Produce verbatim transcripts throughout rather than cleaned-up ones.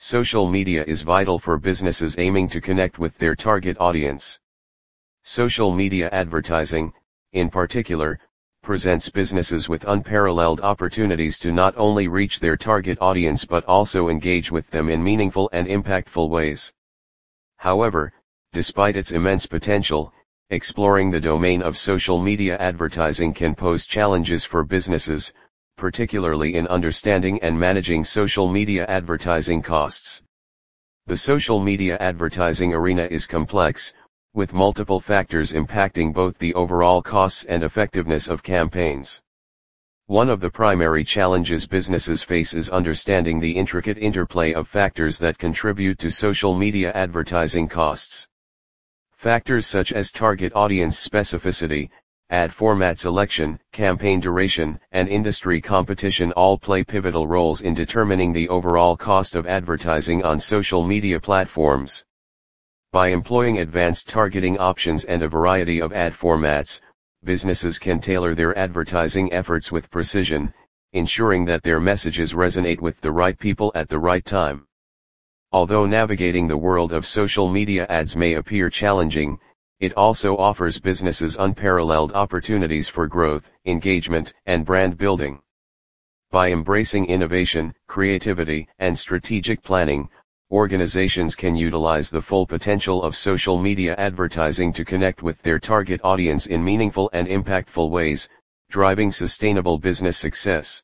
Social media is vital for businesses aiming to connect with their target audience. Social media advertising, in particular, presents businesses with unparalleled opportunities to not only reach their target audience but also engage with them in meaningful and impactful ways. However, despite its immense potential, exploring the domain of social media advertising can pose challenges for businesses, particularly in understanding and managing social media advertising costs. The social media advertising arena is complex, with multiple factors impacting both the overall costs and effectiveness of campaigns. One of the primary challenges businesses face is understanding the intricate interplay of factors that contribute to social media advertising costs. Factors such as target audience specificity, ad format selection, campaign duration, and industry competition all play pivotal roles in determining the overall cost of advertising on social media platforms. By employing advanced targeting options and a variety of ad formats, businesses can tailor their advertising efforts with precision, ensuring that their messages resonate with the right people at the right time. Although navigating the world of social media ads may appear challenging, it also offers businesses unparalleled opportunities for growth, engagement, and brand building. By embracing innovation, creativity, and strategic planning, organizations can utilize the full potential of social media advertising to connect with their target audience in meaningful and impactful ways, driving sustainable business success.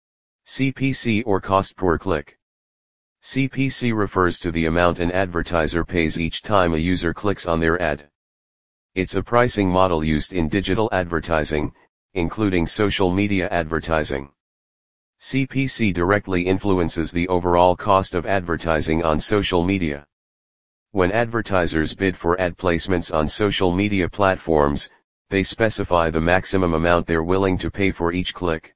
C P C or cost per click. C P C refers to the amount an advertiser pays each time a user clicks on their ad. It's a pricing model used in digital advertising, including social media advertising. C P C directly influences the overall cost of advertising on social media. When advertisers bid for ad placements on social media platforms, they specify the maximum amount they're willing to pay for each click.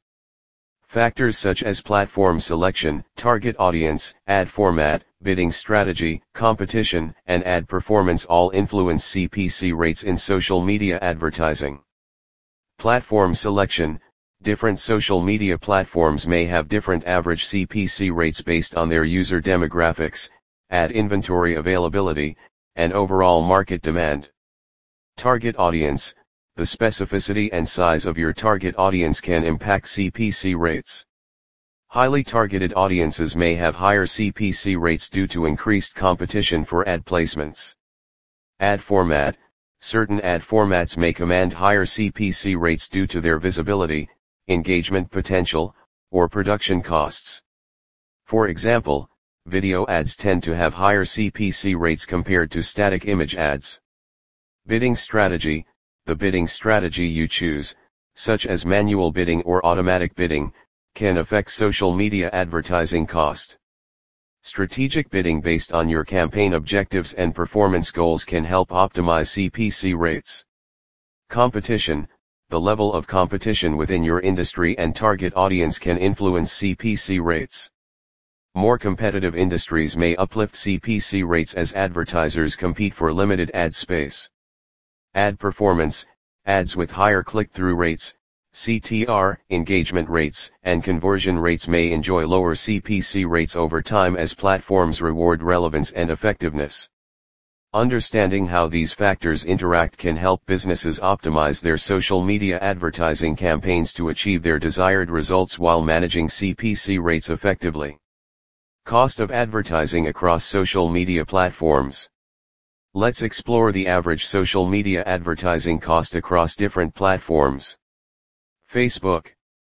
Factors such as platform selection, target audience, ad format, bidding strategy, competition, and ad performance all influence C P C rates in social media advertising. Platform selection. Different social media platforms may have different average C P C rates based on their user demographics, ad inventory availability, and overall market demand. Target audience. The specificity and size of your target audience can impact C P C rates. Highly targeted audiences may have higher C P C rates due to increased competition for ad placements. Ad format. Certain ad formats may command higher C P C rates due to their visibility, engagement potential, or production costs. For example, video ads tend to have higher C P C rates compared to static image ads. Bidding strategy. The bidding strategy you choose, such as manual bidding or automatic bidding, can affect social media advertising cost. Strategic bidding based on your campaign objectives and performance goals can help optimize C P C rates. Competition. The level of competition within your industry and target audience can influence C P C rates. More competitive industries may uplift C P C rates as advertisers compete for limited ad space. Ad performance. Ads with higher click-through rates, C T R, engagement rates, and conversion rates may enjoy lower C P C rates over time as platforms reward relevance and effectiveness. Understanding how these factors interact can help businesses optimize their social media advertising campaigns to achieve their desired results while managing C P C rates effectively. Cost of advertising across social media platforms. Let's explore the average social media advertising cost across different platforms. Facebook.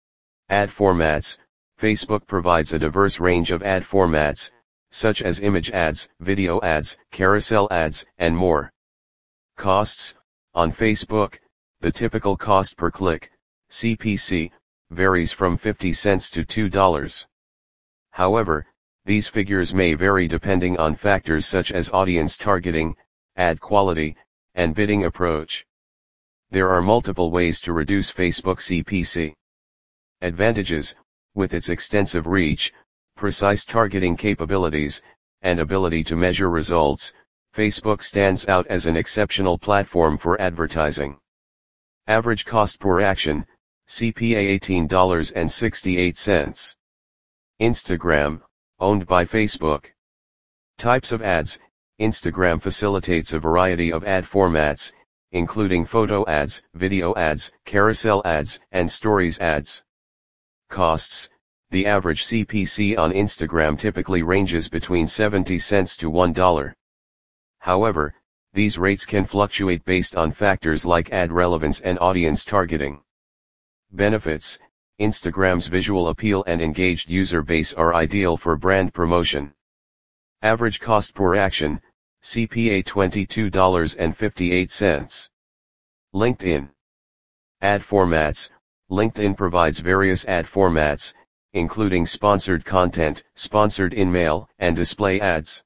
Ad formats. Facebook provides a diverse range of ad formats, such as image ads, video ads, carousel ads, and more. Costs. On Facebook, the typical cost per click, C P C, varies from fifty cents to two dollars. However, these figures may vary depending on factors such as audience targeting, ad quality, and bidding approach. There are multiple ways to reduce Facebook C P C. Advantages. With its extensive reach, precise targeting capabilities, and ability to measure results, Facebook stands out as an exceptional platform for advertising. Average cost per action, C P A eighteen dollars and sixty-eight cents. Instagram, owned by Facebook. Types of ads. Instagram facilitates a variety of ad formats, including photo ads, video ads, carousel ads, and stories ads. Costs. The average C P C on Instagram typically ranges between seventy cents to one dollar. However, these rates can fluctuate based on factors like ad relevance and audience targeting. Benefits. Instagram's visual appeal and engaged user base are ideal for brand promotion. Average cost per action, C P A twenty-two dollars and fifty-eight cents. LinkedIn. Ad formats. LinkedIn provides various ad formats, including sponsored content, sponsored in-mail, and display ads.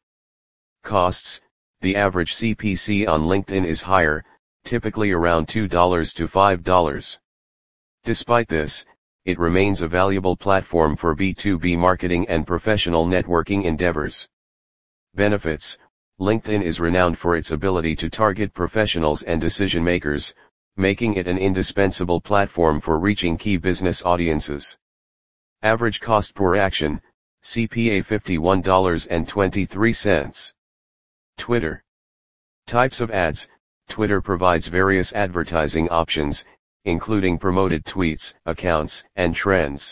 Costs. The average C P C on LinkedIn is higher, typically around two dollars to five dollars. Despite this, it remains a valuable platform for B two B marketing and professional networking endeavors. Benefits. LinkedIn is renowned for its ability to target professionals and decision makers, making it an indispensable platform for reaching key business audiences. Average cost per action, C P A fifty-one dollars and twenty-three cents. Twitter. Types of ads. Twitter provides various advertising options, including promoted tweets, accounts, and trends.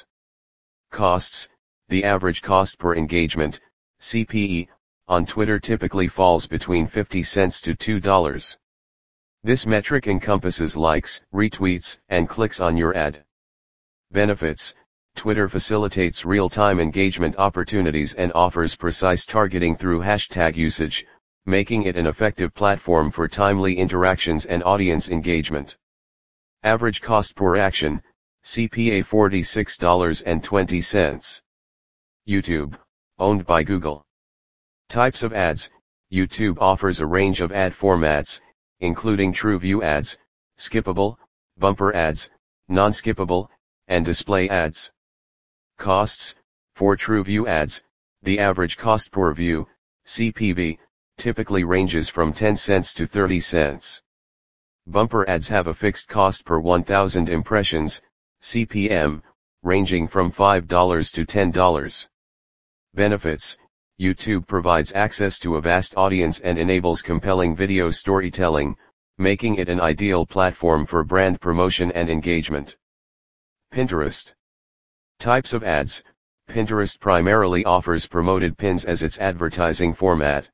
Costs. The average cost per engagement, C P E, on Twitter typically falls between fifty cents to two dollars. This metric encompasses likes, retweets, and clicks on your ad. Benefits. Twitter facilitates real-time engagement opportunities and offers precise targeting through hashtag usage, making it an effective platform for timely interactions and audience engagement. Average cost per action, C P A forty-six dollars and twenty cents. YouTube, owned by Google. Types of ads. YouTube offers a range of ad formats, including TrueView ads, skippable, bumper ads, non-skippable, and display ads. Costs. For TrueView ads, the average cost per view, C P V, typically ranges from ten cents to thirty cents. Bumper ads have a fixed cost per one thousand impressions, C P M, ranging from five dollars to ten dollars. Benefits. YouTube provides access to a vast audience and enables compelling video storytelling, making it an ideal platform for brand promotion and engagement. Pinterest. Types of ads. Pinterest primarily offers promoted pins as its advertising format.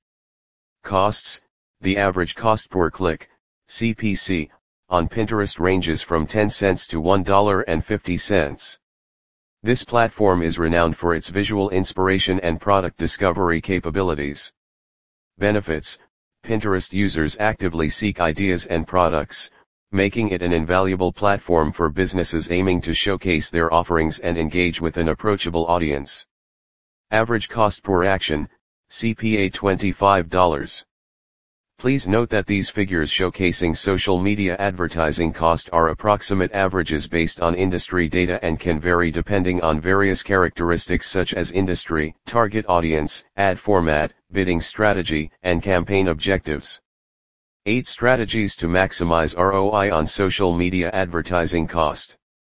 Costs. The average cost per click, C P C, on Pinterest ranges from ten cents to one dollar and fifty cents. This platform is renowned for its visual inspiration and product discovery capabilities. Benefits. Pinterest users actively seek ideas and products, making it an invaluable platform for businesses aiming to showcase their offerings and engage with an approachable audience. Average cost per action, C P A twenty-five dollars. Please note that these figures showcasing social media advertising cost are approximate averages based on industry data and can vary depending on various characteristics such as industry, target audience, ad format, bidding strategy, and campaign objectives. eight Strategies to maximize R O I on social media advertising cost.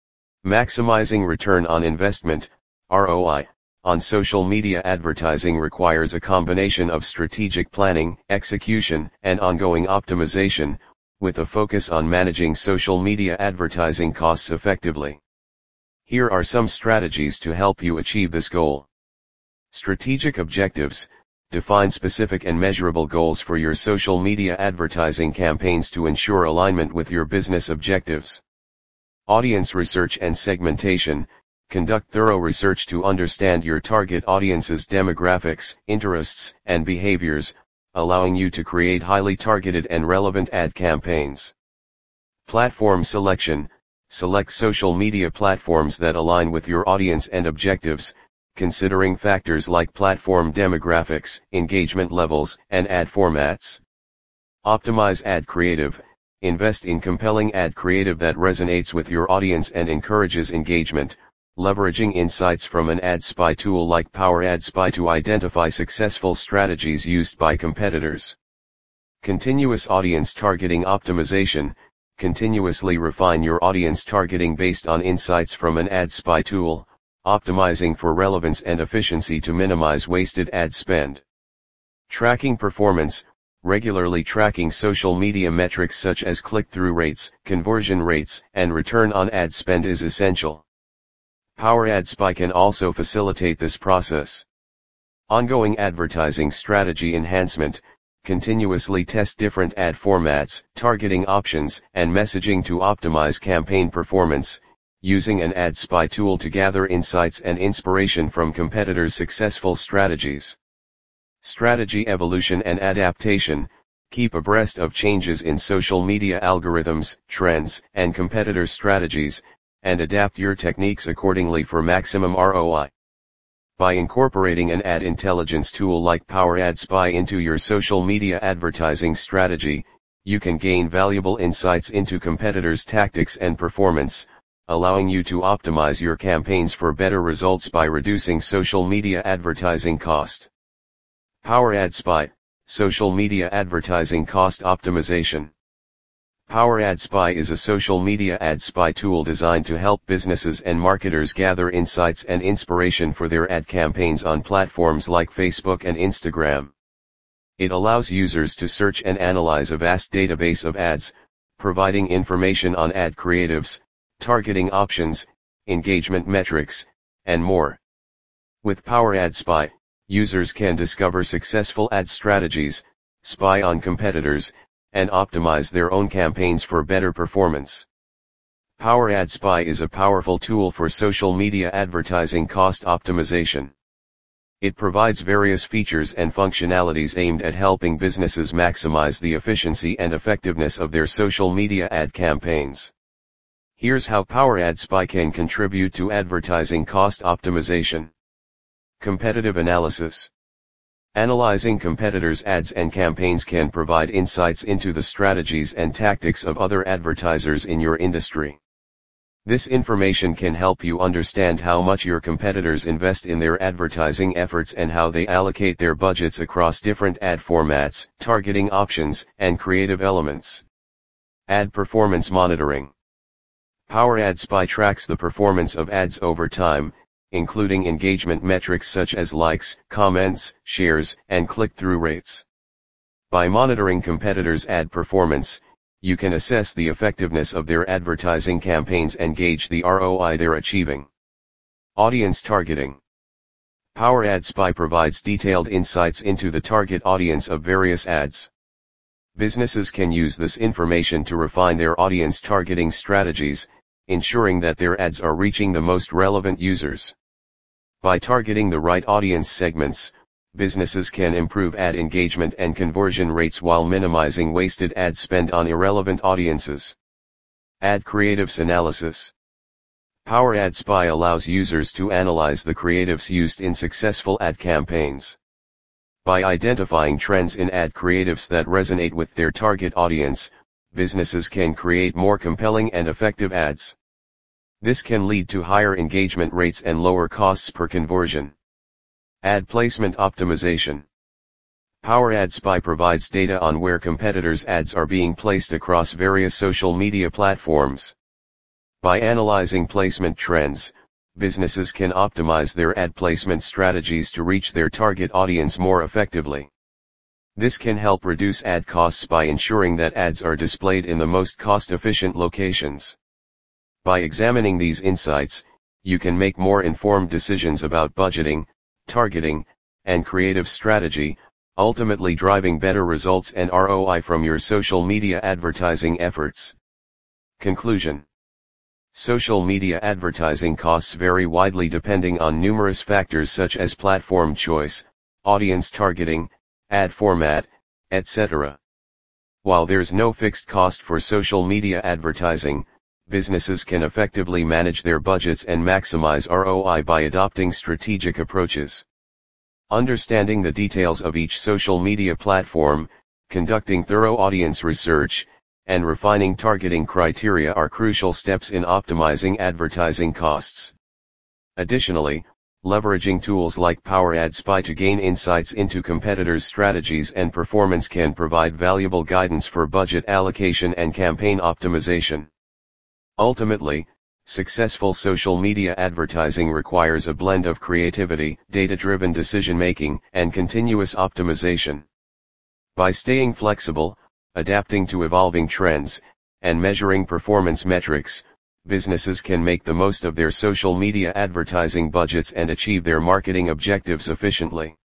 Maximizing return on investment, R O I, on social media advertising requires a combination of strategic planning, execution, and ongoing optimization, with a focus on managing social media advertising costs effectively. Here are some strategies to help you achieve this goal. Strategic objectives. Define specific and measurable goals for your social media advertising campaigns to ensure alignment with your business objectives. Audience research and segmentation. Conduct thorough research to understand your target audience's demographics, interests, and behaviors, allowing you to create highly targeted and relevant ad campaigns. Platform selection. Select social media platforms that align with your audience and objectives, considering factors like platform demographics, engagement levels, and ad formats. Optimize ad creative. Invest in compelling ad creative that resonates with your audience and encourages engagement, leveraging insights from an ad spy tool like Power Ad Spy to identify successful strategies used by competitors. Continuous audience targeting optimization. Continuously refine your audience targeting based on insights from an ad spy tool, optimizing for relevance and efficiency to minimize wasted ad spend. Tracking performance. Regularly tracking social media metrics such as click-through rates, conversion rates, and return on ad spend is essential. Power Ad Spy can also facilitate this process. Ongoing advertising strategy enhancement. Continuously test different ad formats, targeting options, and messaging to optimize campaign performance, using an Ad Spy tool to gather insights and inspiration from competitors' successful strategies. Strategy evolution and adaptation. Keep abreast of changes in social media algorithms, trends, and competitor strategies, and adapt your techniques accordingly for maximum R O I. By incorporating an ad intelligence tool like Power Ad Spy into your social media advertising strategy, you can gain valuable insights into competitors' tactics and performance, allowing you to optimize your campaigns for better results by reducing social media advertising cost. Power Ad Spy, Social Media Advertising Cost Optimization. Power Ad Spy is a social media ad spy tool designed to help businesses and marketers gather insights and inspiration for their ad campaigns on platforms like Facebook and Instagram. It allows users to search and analyze a vast database of ads, providing information on ad creatives, targeting options, engagement metrics, and more. With Power Ad Spy, users can discover successful ad strategies, spy on competitors, and optimize their own campaigns for better performance. Power Ad Spy is a powerful tool for social media advertising cost optimization. It provides various features and functionalities aimed at helping businesses maximize the efficiency and effectiveness of their social media ad campaigns. Here's how Power Ad Spy can contribute to advertising cost optimization. Competitive analysis. Analyzing competitors' ads and campaigns can provide insights into the strategies and tactics of other advertisers in your industry. This information can help you understand how much your competitors invest in their advertising efforts and how they allocate their budgets across different ad formats, targeting options, and creative elements. Ad performance monitoring. Power Ad Spy tracks the performance of ads over time, including engagement metrics such as likes, comments, shares, and click-through rates. By monitoring competitors' ad performance, you can assess the effectiveness of their advertising campaigns and gauge the R O I they're achieving. Audience targeting. Power Ad Spy provides detailed insights into the target audience of various ads. Businesses can use this information to refine their audience targeting strategies, ensuring that their ads are reaching the most relevant users. By targeting the right audience segments, businesses can improve ad engagement and conversion rates while minimizing wasted ad spend on irrelevant audiences. Ad creatives analysis. Power Ad Spy allows users to analyze the creatives used in successful ad campaigns. By identifying trends in ad creatives that resonate with their target audience, businesses can create more compelling and effective ads. This can lead to higher engagement rates and lower costs per conversion. Ad placement optimization. Power Ad Spy provides data on where competitors' ads are being placed across various social media platforms. By analyzing placement trends, businesses can optimize their ad placement strategies to reach their target audience more effectively. This can help reduce ad costs by ensuring that ads are displayed in the most cost-efficient locations. By examining these insights, you can make more informed decisions about budgeting, targeting, and creative strategy, ultimately driving better results and R O I from your social media advertising efforts. Conclusion. Social media advertising costs vary widely depending on numerous factors such as platform choice, audience targeting, ad format, et cetera. While there's no fixed cost for social media advertising, businesses can effectively manage their budgets and maximize R O I by adopting strategic approaches. Understanding the details of each social media platform, conducting thorough audience research, and refining targeting criteria are crucial steps in optimizing advertising costs. Additionally, leveraging tools like Power Ad Spy to gain insights into competitors' strategies and performance can provide valuable guidance for budget allocation and campaign optimization. Ultimately, Successful social media advertising requires a blend of creativity, data-driven decision-making, and continuous optimization. By staying flexible, adapting to evolving trends, and measuring performance metrics, businesses can make the most of their social media advertising budgets and achieve their marketing objectives efficiently.